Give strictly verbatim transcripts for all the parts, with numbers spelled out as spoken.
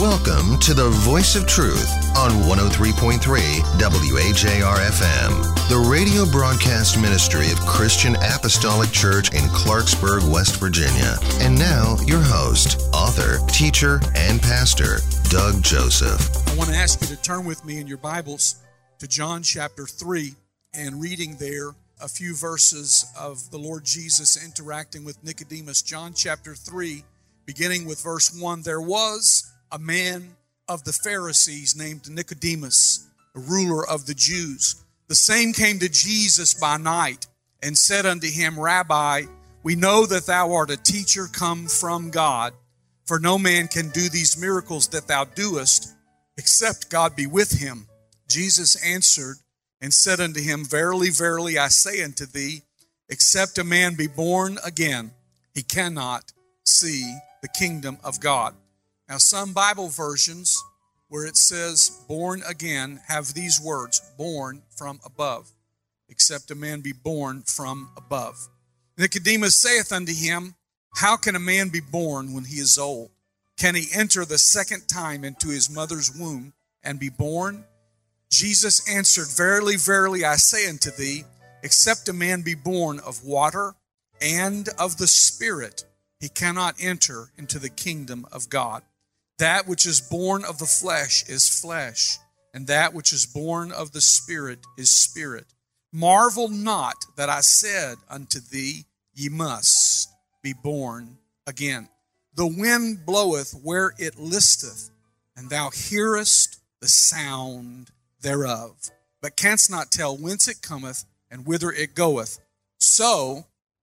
Welcome to the Voice of Truth on one oh three point three W A J R F M, the radio broadcast ministry of Christian Apostolic Church in Clarksburg, West Virginia. And now, your host, author, teacher, and pastor, Doug Joseph. I want to ask you to turn with me in your Bibles to John chapter three and reading there a few verses of the Lord Jesus interacting with Nicodemus. John chapter three, beginning with verse one, there was a man of the Pharisees named Nicodemus, a ruler of the Jews. The same came to Jesus by night and said unto him, Rabbi, we know that thou art a teacher come from God, for no man can do these miracles that thou doest, except God be with him. Jesus answered and said unto him, Verily, verily, I say unto thee, except a man be born again, he cannot see the kingdom of God. Now, some Bible versions where it says born again have these words, born from above, except a man be born from above. Nicodemus saith unto him, How can a man be born when he is old? Can he enter the second time into his mother's womb and be born? Jesus answered, Verily, verily, I say unto thee, except a man be born of water and of the Spirit, he cannot enter into the kingdom of God. That which is born of the flesh is flesh, and that which is born of the Spirit is spirit. Marvel not that I said unto thee, Ye must be born again. The wind bloweth where it listeth, and thou hearest the sound thereof, but canst not tell whence it cometh and whither it goeth. So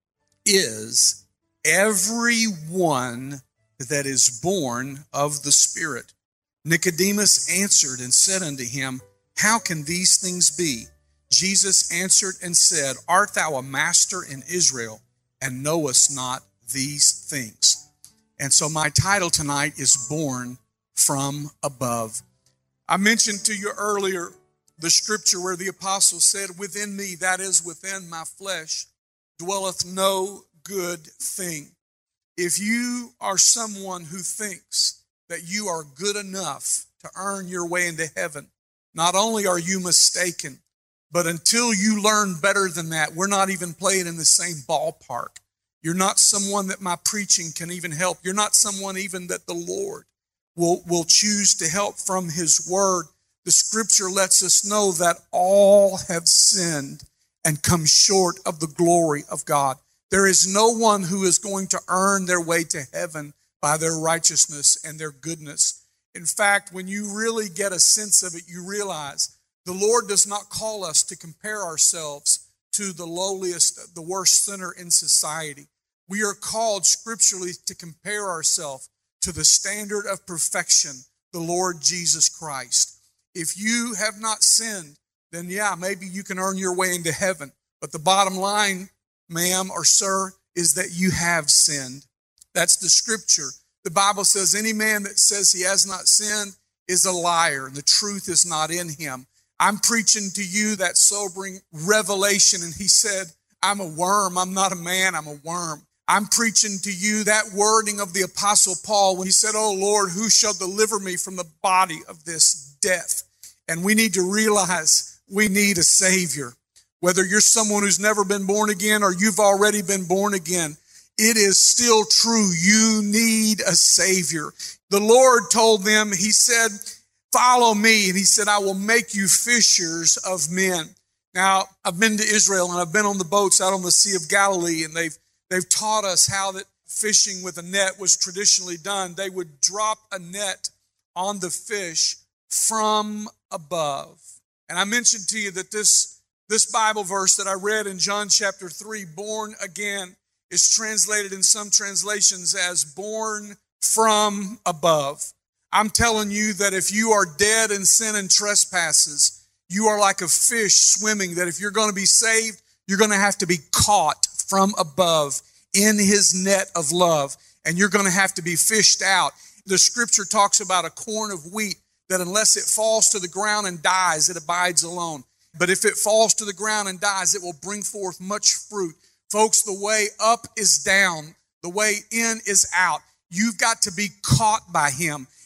is every one that is born of the Spirit. Nicodemus answered and said unto him, How can these things be? Jesus answered and said, Art thou a master in Israel, and knowest not these things? And so my title tonight is Born from Above. I mentioned to you earlier the scripture where the apostle said, Within me, that is within my flesh, dwelleth no good thing. If you are someone who thinks that you are good enough to earn your way into heaven, not only are you mistaken, but until you learn better than that, we're not even playing in the same ballpark. You're not someone that my preaching can even help. You're not someone even that the Lord will, will choose to help from His Word. The Scripture lets us know that all have sinned and come short of the glory of God. There is no one who is going to earn their way to heaven by their righteousness and their goodness. In fact, when you really get a sense of it, you realize the Lord does not call us to compare ourselves to the lowliest, the worst sinner in society. We are called scripturally to compare ourselves to the standard of perfection, the Lord Jesus Christ. If you have not sinned, then yeah, maybe you can earn your way into heaven. But the bottom line, ma'am or sir, is that you have sinned. That's the scripture. The Bible says any man that says he has not sinned is a liar, and the truth is not in him. I'm preaching to you that sobering revelation, and he said, I'm a worm. I'm not a man. I'm a worm. I'm preaching to you that wording of the Apostle Paul when he said, Oh Lord, who shall deliver me from the body of this death? And we need to realize we need a Savior. Whether you're someone who's never been born again or you've already been born again, it is still true. You need a Savior. The Lord told them, He said, follow me. And He said, I will make you fishers of men. Now, I've been to Israel and I've been on the boats out on the Sea of Galilee, and they've, they've taught us how that fishing with a net was traditionally done. They would drop a net on the fish from above. And I mentioned to you that this This Bible verse that I read in John chapter three, born again, is translated in some translations as born from above. I'm telling you that if you are dead in sin and trespasses, you are like a fish swimming, that if you're going to be saved, you're going to have to be caught from above in His net of love, and you're going to have to be fished out. The scripture talks about a corn of wheat that unless it falls to the ground and dies, it abides alone. But if it falls to the ground and dies, it will bring forth much fruit. Folks, the way up is down. The way in is out. You've got to be caught by Him.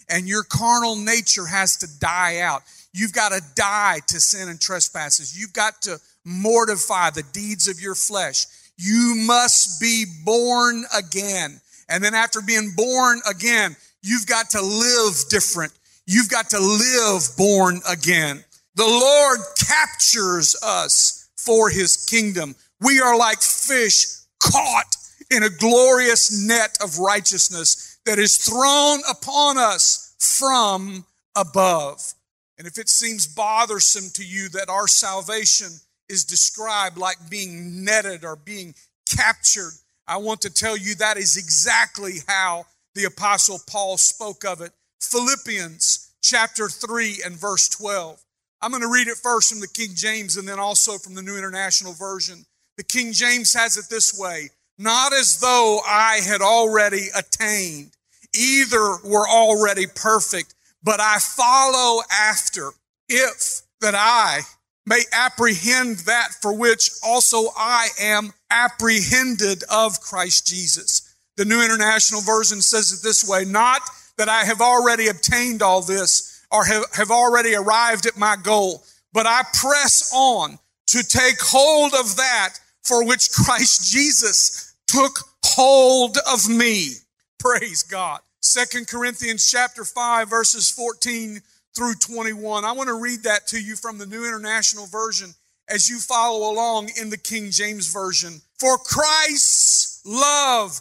and your carnal nature has to die out. You've got to die to sin and trespasses. You've got to mortify the deeds of your flesh. You must be born again. And then after being born again, you've got to live different. You've got to live born again. The Lord captures us for his kingdom. We are like fish caught in a glorious net of righteousness that is thrown upon us from above. And if it seems bothersome to you that our salvation is described like being netted or being captured, I want to tell you that is exactly how the Apostle Paul spoke of it. Philippians chapter three and verse twelve. I'm going to read it first from the King James and then also from the New International Version. The King James has it this way: not as though I had already attained, either were already perfect, but I follow after, if that I may apprehend that for which also I am apprehended of Christ Jesus. The New International Version says it this way: not that I have already obtained all this or have, have already arrived at my goal, but I press on to take hold of that for which Christ Jesus took hold of me. Praise God. Second Corinthians chapter five, verses fourteen through twenty-one. I want to read that to you from the New International Version as you follow along in the King James Version. For Christ's love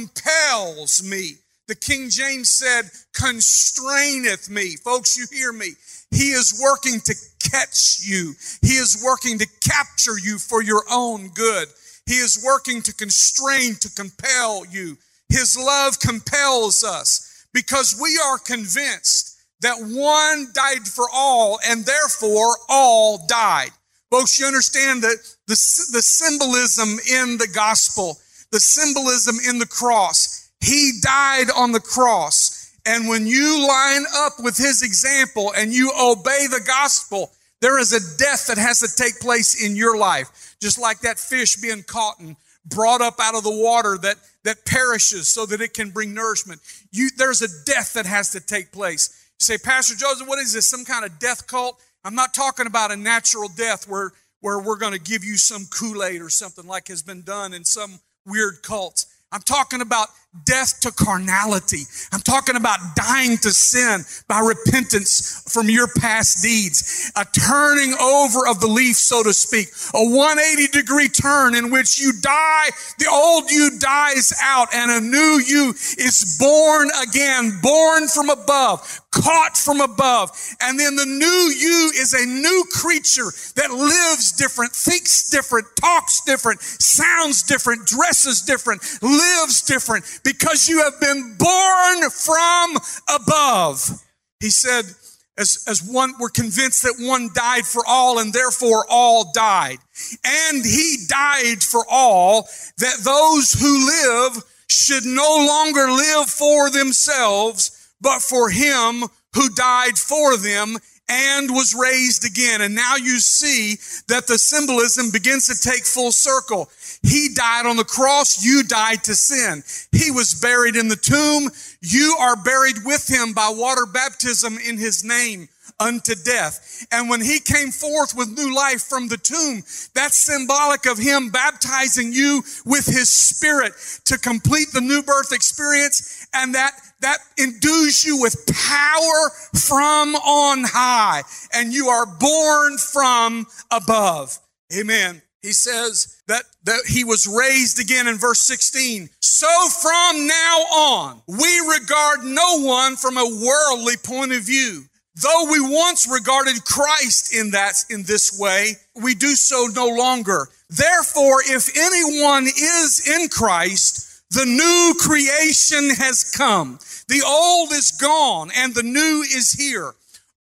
compels me. The King James said, constraineth me. Folks, you hear me. He is working to catch you. He is working to capture you for your own good. He is working to constrain, to compel you. His love compels us because we are convinced that one died for all and therefore all died. Folks, you understand that the, the symbolism in the gospel, the symbolism in the cross. He died on the cross. And when you line up with his example and you obey the gospel, there is a death that has to take place in your life. Just like that fish being caught and brought up out of the water that, that perishes so that it can bring nourishment. You, there's a death that has to take place. You say, Pastor Joseph, what is this, some kind of death cult? I'm not talking about a natural death where, where we're going to give you some Kool-Aid or something like has been done in some weird cults. I'm talking about death to carnality. I'm talking about dying to sin by repentance from your past deeds. A turning over of the leaf, so to speak. A one eighty degree turn in which you die, the old you dies out and a new you is born again, born from above, caught from above. And then the new you is a new creature that lives different, thinks different, talks different, sounds different, dresses different, lives different, because you have been born from above. He said, as, as one, we're convinced that one died for all and therefore all died. And he died for all, that those who live should no longer live for themselves, but for him who died for them and was raised again. And now you see that the symbolism begins to take full circle. He died on the cross. You died to sin. He was buried in the tomb. You are buried with him by water baptism in his name unto death. And when he came forth with new life from the tomb, that's symbolic of him baptizing you with his spirit to complete the new birth experience. And that That endues you with power from on high. And you are born from above. Amen. He says that, that he was raised again in verse sixteen. So from now on, we regard no one from a worldly point of view. Though we once regarded Christ in that, in this way, we do so no longer. Therefore, if anyone is in Christ, the new creation has come. The old is gone and the new is here.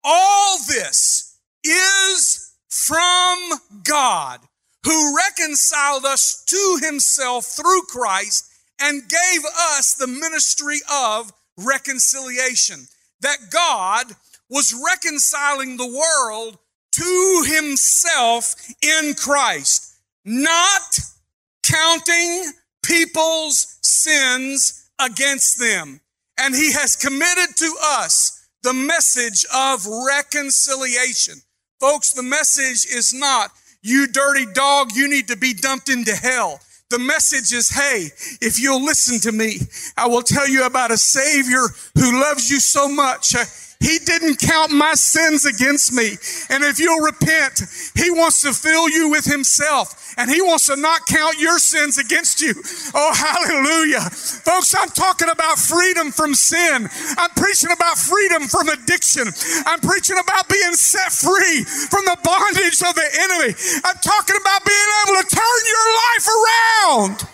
All this is from God, who reconciled us to himself through Christ and gave us the ministry of reconciliation. That God was reconciling the world to himself in Christ, not counting people's sins against them. And he has committed to us the message of reconciliation. Folks, the message is not, you dirty dog, you need to be dumped into hell. The message is, hey, if you'll listen to me, I will tell you about a Savior who loves you so much. He didn't count my sins against me. And if you'll repent, He wants to fill you with Himself. And He wants to not count your sins against you. Oh, hallelujah. Folks, I'm talking about freedom from sin. I'm preaching about freedom from addiction. I'm preaching about being set free from the bondage of the enemy. I'm talking about being able to turn your life around.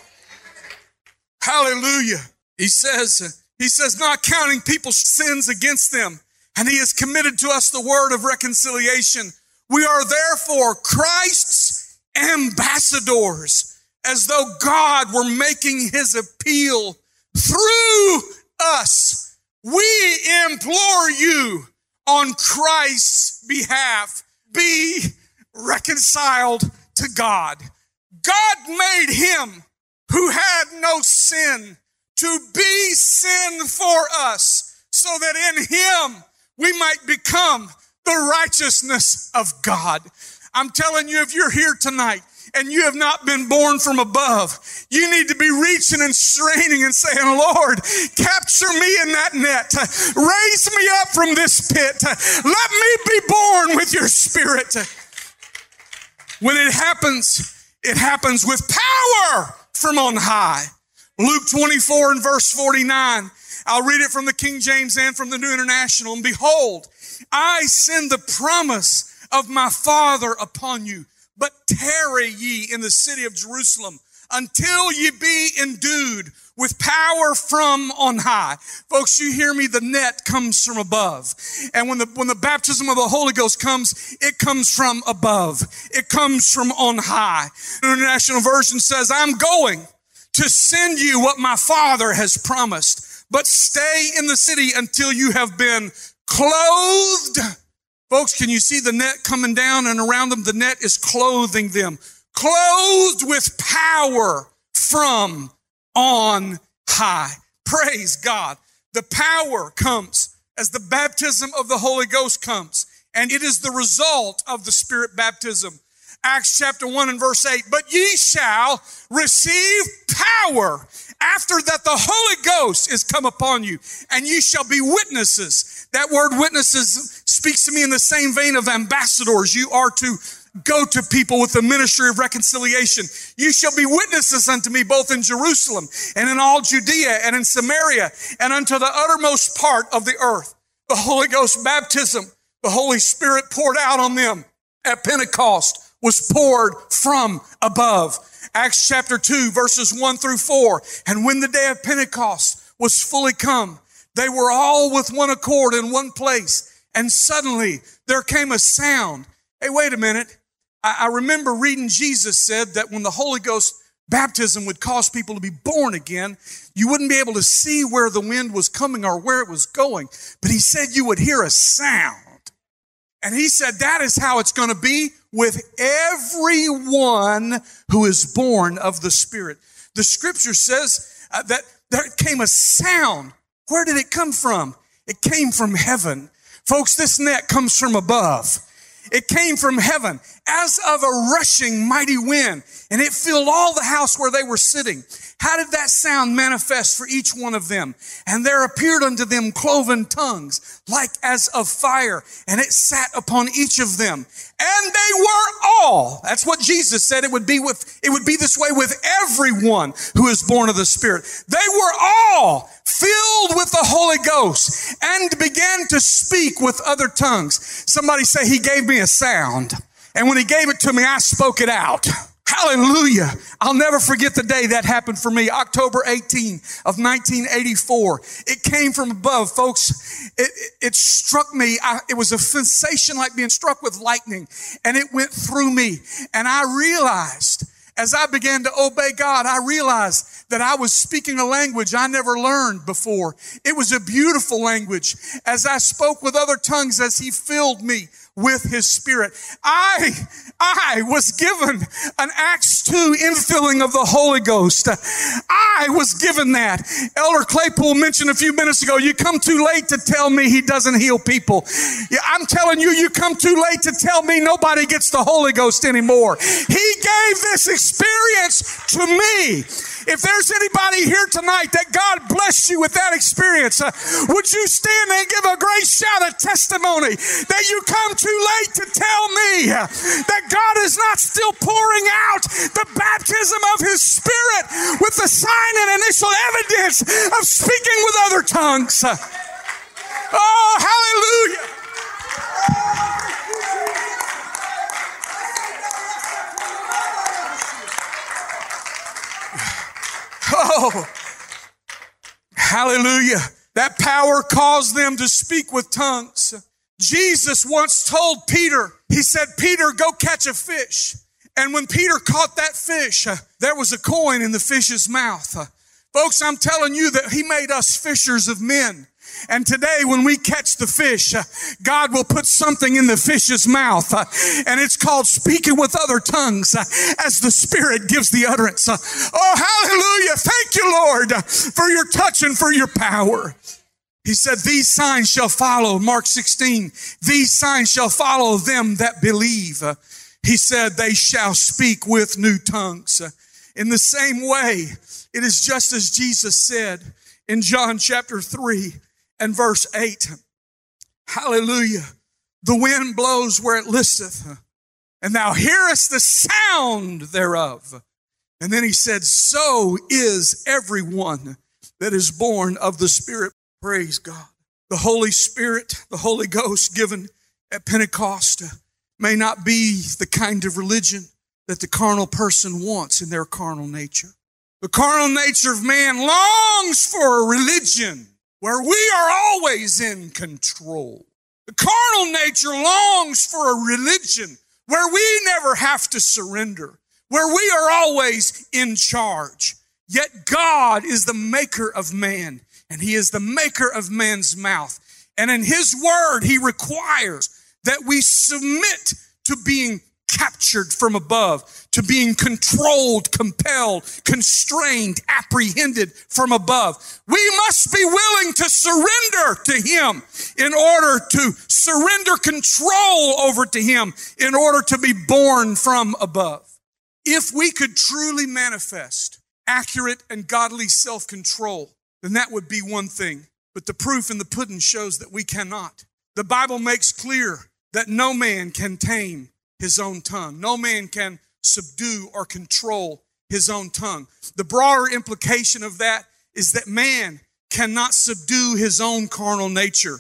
Hallelujah. He says, he says, not counting people's sins against them. And He has committed to us the word of reconciliation. We are therefore Christ's ambassadors, as though God were making His appeal through us. We implore you on Christ's behalf, be reconciled to God. God made Him who had no sin to be sin for us, so that in Him we might become the righteousness of God. I'm telling you, if you're here tonight and you have not been born from above, you need to be reaching and straining and saying, Lord, capture me in that net. Raise me up from this pit. Let me be born with your Spirit. When it happens, it happens with power from on high. Luke twenty-four and verse forty-nine. I'll read it from the King James and from the New International. And behold, I send the promise of my Father upon you, but tarry ye in the city of Jerusalem until ye be endued with power from on high. Folks, you hear me? The net comes from above. And when the, when the baptism of the Holy Ghost comes, it comes from above. It comes from on high. The International Version says, I'm going to send you what my Father has promised. But stay in the city until you have been clothed. Folks, can you see the net coming down and around them? The net is clothing them. Clothed with power from on high. Praise God. The power comes as the baptism of the Holy Ghost comes. And it is the result of the Spirit baptism. Acts chapter one and verse eight. But ye shall receive power after that the Holy Ghost is come upon you, and you shall be witnesses. That word witnesses speaks to me in the same vein of ambassadors. You are to go to people with the ministry of reconciliation. You shall be witnesses unto me both in Jerusalem and in all Judea and in Samaria and unto the uttermost part of the earth. The Holy Ghost baptism, the Holy Spirit poured out on them at Pentecost, was poured from above. Acts chapter two, verses one through four. And when the day of Pentecost was fully come, they were all with one accord in one place. And suddenly there came a sound. Hey, wait a minute. I, I remember reading Jesus said that when the Holy Ghost baptism would cause people to be born again, you wouldn't be able to see where the wind was coming or where it was going. But He said you would hear a sound. And He said that is how it's going to be with everyone who is born of the Spirit. The scripture says uh, that there came a sound. Where did it come from? It came from heaven. Folks, this net comes from above. It came from heaven as of a rushing mighty wind, and it filled all the house where they were sitting. How did that sound manifest for each one of them? And there appeared unto them cloven tongues, like as of fire, and it sat upon each of them. And they were all, that's what Jesus said it would be with, it would be this way with everyone who is born of the Spirit. They were all filled with the Holy Ghost and began to speak with other tongues. Somebody say, He gave me a sound. And when He gave it to me, I spoke it out. Hallelujah. I'll never forget the day that happened for me. October eighteenth of nineteen eighty-four. It came from above, folks. It, it, it struck me. I, it was a sensation like being struck with lightning. And it went through me. And I realized, as I began to obey God, I realized that I was speaking a language I never learned before. It was a beautiful language. As I spoke with other tongues, as He filled me with his Spirit. I, I was given an Acts two infilling of the Holy Ghost. I was given that. Elder Claypool mentioned a few minutes ago, you come too late to tell me he doesn't heal people. Yeah, I'm telling you, you come too late to tell me nobody gets the Holy Ghost anymore. He gave this experience to me. If there's anybody here tonight that God blessed you with that experience, uh, would you stand and give a great shout of testimony that you come too late to tell me uh, that God is not still pouring out the baptism of his Spirit with the sign and initial evidence of speaking with other tongues? Uh, oh, hallelujah. Oh, hallelujah. That power caused them to speak with tongues. Jesus once told Peter, he said, Peter, go catch a fish. And when Peter caught that fish, uh, there was a coin in the fish's mouth. Uh, folks, I'm telling you that he made us fishers of men. And today when we catch the fish, uh, God will put something in the fish's mouth. Uh, and it's called speaking with other tongues uh, as the Spirit gives the utterance. Uh, oh, hallelujah. Thank you, Lord, uh, for your touch and for your power. He said, these signs shall follow, Mark sixteen, these signs shall follow them that believe. Uh, he said, they shall speak with new tongues. Uh, in the same way, it is just as Jesus said in John chapter three, and verse eight, hallelujah, the wind blows where it listeth, and thou hearest the sound thereof. And then he said, so is everyone that is born of the Spirit. Praise God. The Holy Spirit, the Holy Ghost given at Pentecost may not be the kind of religion that the carnal person wants in their carnal nature. The carnal nature of man longs for a religion where we are always in control. The carnal nature longs for a religion where we never have to surrender, where we are always in charge. Yet God is the maker of man, and he is the maker of man's mouth. And in his word, he requires that we submit to being captured from above, to being controlled, compelled, constrained, apprehended from above. We must be willing to surrender to him in order to surrender control over to him in order to be born from above. If we could truly manifest accurate and godly self-control, then that would be one thing. But the proof in the pudding shows that we cannot. The Bible makes clear that no man can tame his own tongue. No man can subdue or control his own tongue. The broader implication of that is that man cannot subdue his own carnal nature.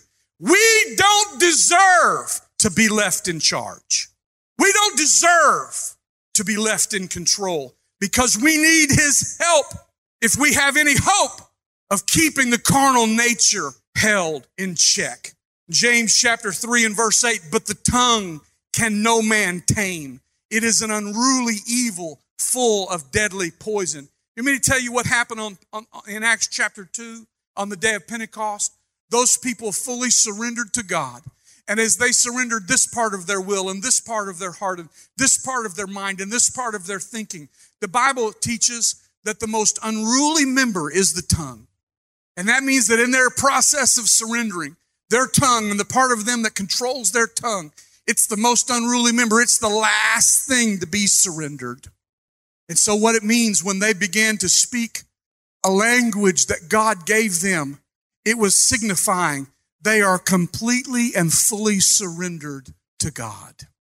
We don't deserve to be left in charge. We don't deserve to be left in control because we need his help if we have any hope of keeping the carnal nature held in check. James chapter three and verse eight, but the tongue can no man tame. It is an unruly evil full of deadly poison. You mean to tell you what happened on, on in Acts chapter two on the day of Pentecost? Those people fully surrendered to God. And as they surrendered this part of their will and this part of their heart and this part of their mind and this part of their thinking, the Bible teaches that the most unruly member is the tongue. And that means that in their process of surrendering, their tongue and the part of them that controls their tongue, it's the most unruly member. It's the last thing to be surrendered. And so what it means when they began to speak a language that God gave them, it was signifying they are completely and fully surrendered to God.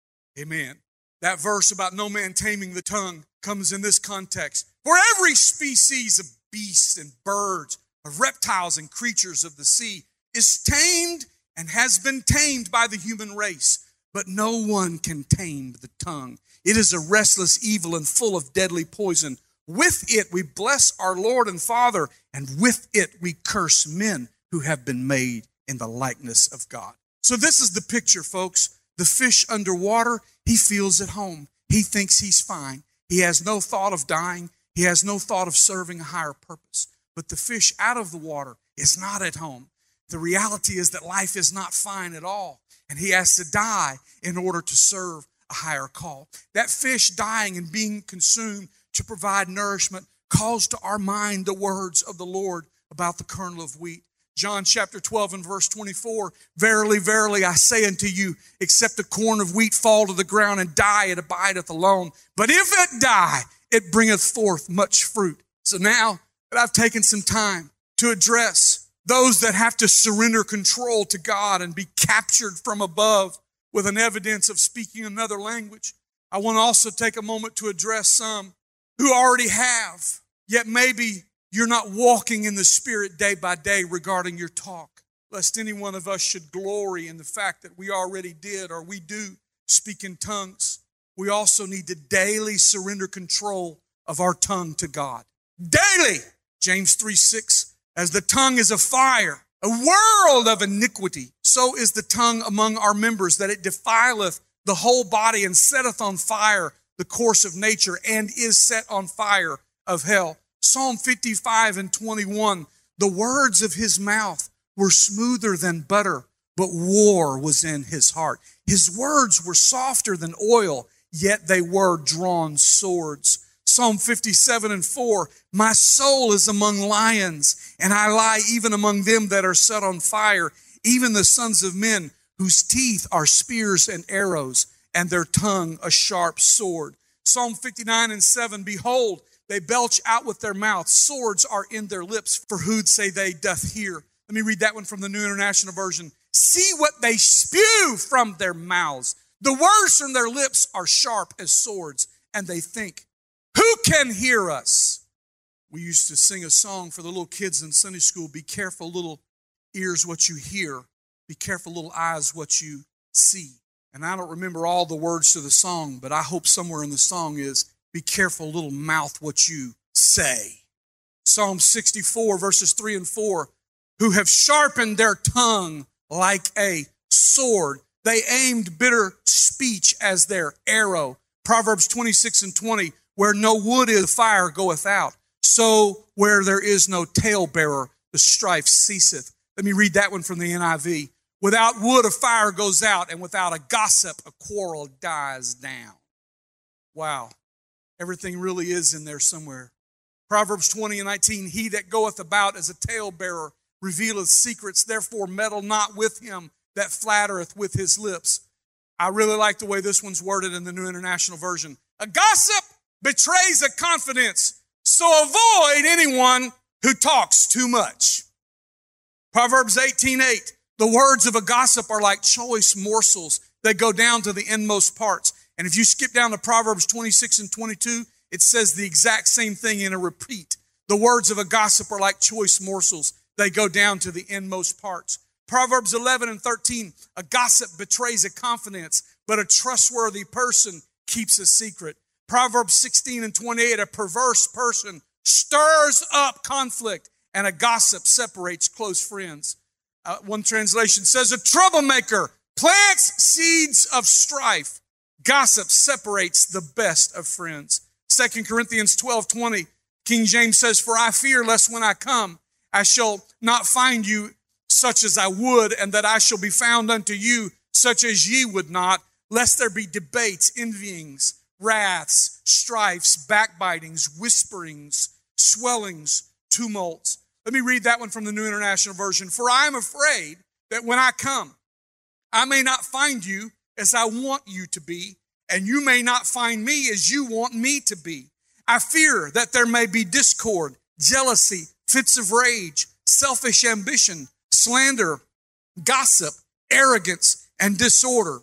Amen. That verse about no man taming the tongue comes in this context. For every species of beasts and birds, of reptiles and creatures of the sea is tamed and has been tamed by the human race. But no one can tame the tongue. It is a restless evil and full of deadly poison. With it we bless our Lord and Father, and with it we curse men who have been made in the likeness of God. So this is the picture, folks. The fish underwater, he feels at home. He thinks he's fine. He has no thought of dying. He has no thought of serving a higher purpose. But the fish out of the water is not at home. The reality is that life is not fine at all, and he has to die in order to serve a higher call. That fish dying and being consumed to provide nourishment calls to our mind the words of the Lord about the kernel of wheat. John chapter twelve and verse twenty-four, verily, verily, I say unto you, except a corn of wheat fall to the ground and die, it abideth alone. But if it die, it bringeth forth much fruit. So now that I've taken some time to address those that have to surrender control to God and be captured from above with an evidence of speaking another language, I want to also take a moment to address some who already have, yet maybe you're not walking in the Spirit day by day regarding your talk, lest any one of us should glory in the fact that we already did or we do speak in tongues. We also need to daily surrender control of our tongue to God. Daily! James three six, as the tongue is a fire, a world of iniquity, so is the tongue among our members, that it defileth the whole body and setteth on fire the course of nature, and is set on fire of hell. Psalm fifty-five and twenty-one, the words of his mouth were smoother than butter, but war was in his heart. His words were softer than oil, yet they were drawn swords. Psalm fifty-seven and four, my soul is among lions, and I lie even among them that are set on fire, even the sons of men, whose teeth are spears and arrows, and their tongue a sharp sword. Psalm fifty-nine and seven, behold, they belch out with their mouth, swords are in their lips, for who'd say they doth hear. Let me read that one from the New International Version. See what they spew from their mouths. The words from their lips are sharp as swords, and they think, who can hear us? We used to sing a song for the little kids in Sunday school, be careful, little ears, what you hear. Be careful, little eyes, what you see. And I don't remember all the words to the song, but I hope somewhere in the song is, be careful, little mouth, what you say. Psalm sixty-four, verses three and four, who have sharpened their tongue like a sword. They aimed bitter speech as their arrow. Proverbs twenty-six and twenty, where no wood is, fire goeth out. So where there is no talebearer, the strife ceaseth. Let me read that one from the N I V. Without wood, a fire goes out, and without a gossip, a quarrel dies down. Wow. Everything really is in there somewhere. Proverbs twenty and nineteen, he that goeth about as a talebearer revealeth secrets, therefore meddle not with him that flattereth with his lips. I really like the way this one's worded in the New International Version. A gossip betrays a confidence, so avoid anyone who talks too much. Proverbs eighteen eight, the words of a gossip are like choice morsels that go down to the inmost parts. And if you skip down to Proverbs twenty-six and twenty-two, it says the exact same thing in a repeat. The words of a gossip are like choice morsels. They go down to the inmost parts. Proverbs eleven and thirteen, a gossip betrays a confidence, but a trustworthy person keeps a secret. Proverbs sixteen and twenty-eight, a perverse person stirs up conflict, and a gossip separates close friends. Uh, one translation says, a troublemaker plants seeds of strife. Gossip separates the best of friends. Second Corinthians twelve twenty, King James says, for I fear lest when I come, I shall not find you such as I would, and that I shall be found unto you such as ye would not, lest there be debates, envyings, wraths, strifes, backbitings, whisperings, swellings, tumults. Let me read that one from the New International Version. For I am afraid that when I come, I may not find you as I want you to be, and you may not find me as you want me to be. I fear that there may be discord, jealousy, fits of rage, selfish ambition, slander, gossip, arrogance, and disorder.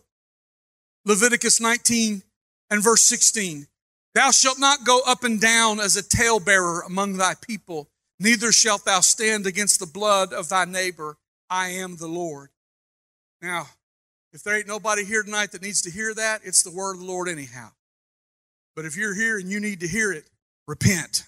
Leviticus nineteen and verse sixteen. Thou shalt not go up and down as a talebearer among thy people, neither shalt thou stand against the blood of thy neighbor. I am the Lord. Now, if there ain't nobody here tonight that needs to hear that, it's the word of the Lord anyhow. But if you're here and you need to hear it, repent.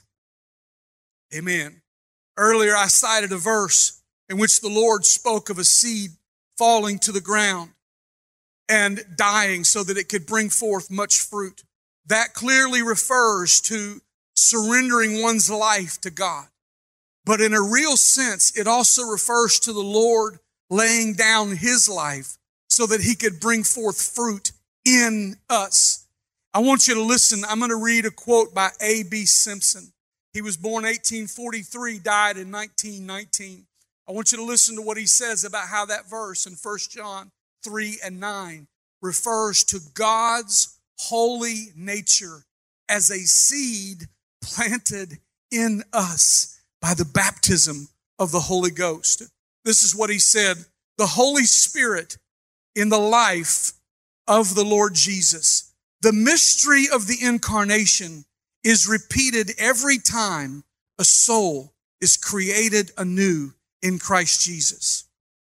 Amen. Earlier I cited a verse in which the Lord spoke of a seed falling to the ground and dying so that it could bring forth much fruit. That clearly refers to surrendering one's life to God. But in a real sense, it also refers to the Lord laying down his life so that he could bring forth fruit in us. I want you to listen. I'm going to read a quote by A B Simpson. He was born eighteen forty-three, died in nineteen nineteen. I want you to listen to what he says about how that verse in First John three and nine refers to God's holy nature as a seed planted in us by the baptism of the Holy Ghost. This is what he said: the Holy Spirit in the life of the Lord Jesus. The mystery of the incarnation is repeated every time a soul is created anew in Christ Jesus.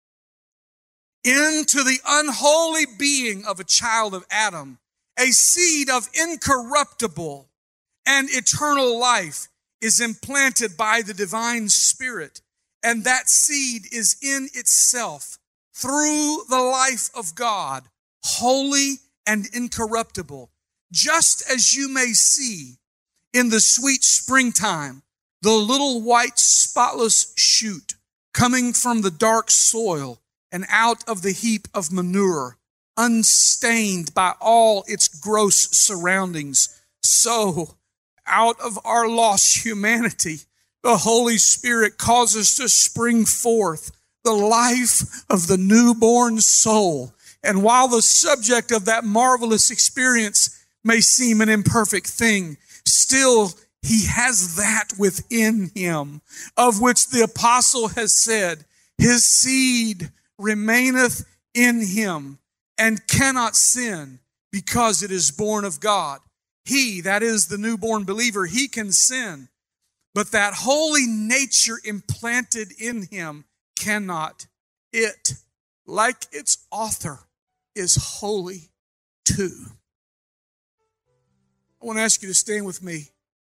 Into the unholy being of a child of Adam, a seed of incorruptible and eternal life is implanted by the divine Spirit, and that seed is in itself, through the life of God, holy and incorruptible, just as you may see in the sweet springtime, the little white spotless shoot coming from the dark soil and out of the heap of manure, unstained by all its gross surroundings. So, out of our lost humanity, the Holy Spirit causes to spring forth the life of the newborn soul. And while the subject of that marvelous experience may seem an imperfect thing, still he has that within him, of which the apostle has said, his seed remaineth in him and cannot sin because it is born of God. He, that is the newborn believer, he can sin, but that holy nature implanted in him cannot. It, like its author, is holy too. I want to ask you to stand with me.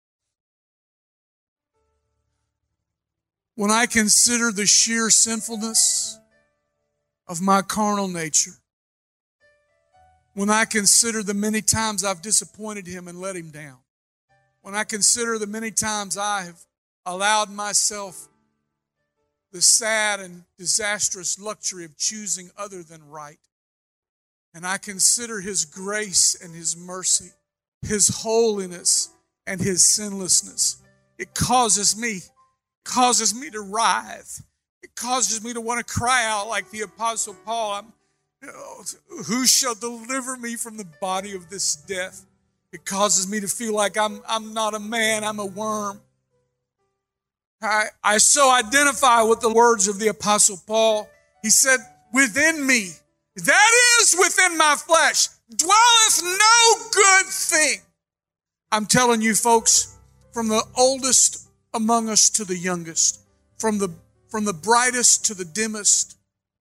When I consider the sheer sinfulness of my carnal nature, when I consider the many times I've disappointed him and let him down, when I consider the many times I have allowed myself the sad and disastrous luxury of choosing other than right, and I consider his grace and his mercy, his holiness and his sinlessness, it causes me, causes me to writhe. It causes me to want to cry out like the Apostle Paul, I'm, you know, who shall deliver me from the body of this death? It causes me to feel like I'm, I'm not a man, I'm a worm. I, I so identify with the words of the Apostle Paul. He said, within me, that is within my flesh, dwelleth no good thing. I'm telling you folks, from the oldest among us to the youngest, from the, from the brightest to the dimmest,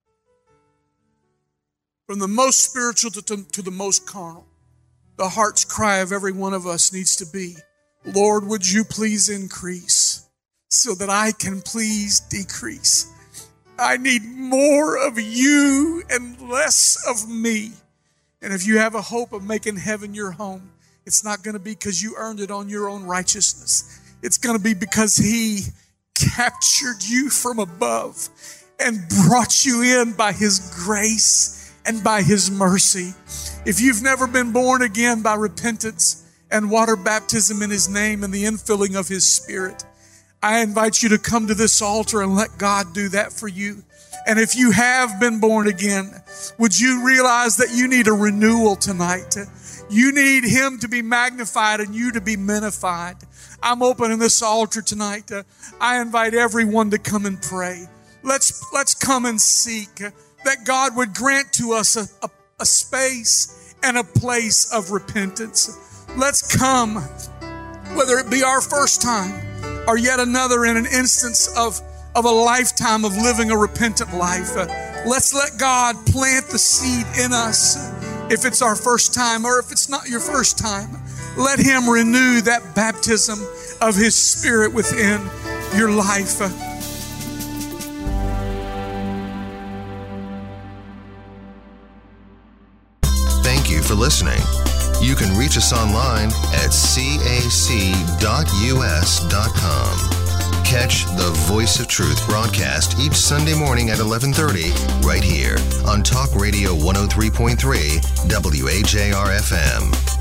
from the most spiritual to, to, to the most carnal, the heart's cry of every one of us needs to be, Lord, would you please increase so that I can please decrease? I need more of you and less of me. And if you have a hope of making heaven your home, it's not going to be because you earned it on your own righteousness. It's going to be because he captured you from above and brought you in by his grace and by his mercy. If you've never been born again by repentance and water baptism in his name and the infilling of his Spirit, I invite you to come to this altar and let God do that for you. And if you have been born again, would you realize that you need a renewal tonight? You need him to be magnified and you to be minified. I'm opening this altar tonight. I invite everyone to come and pray. Let's, let's come and seek that God would grant to us a, a, a space and a place of repentance. Let's come, whether it be our first time or yet another in an instance of, of a lifetime of living a repentant life. Uh, let's let God plant the seed in us. If it's our first time or if it's not your first time, let him renew that baptism of his Spirit within your life. Uh, Thank you for listening. You can reach us online at c a c dot u s dot com. Catch the Voice of Truth broadcast each Sunday morning at eleven thirty right here on Talk Radio one oh three point three W A J R F M.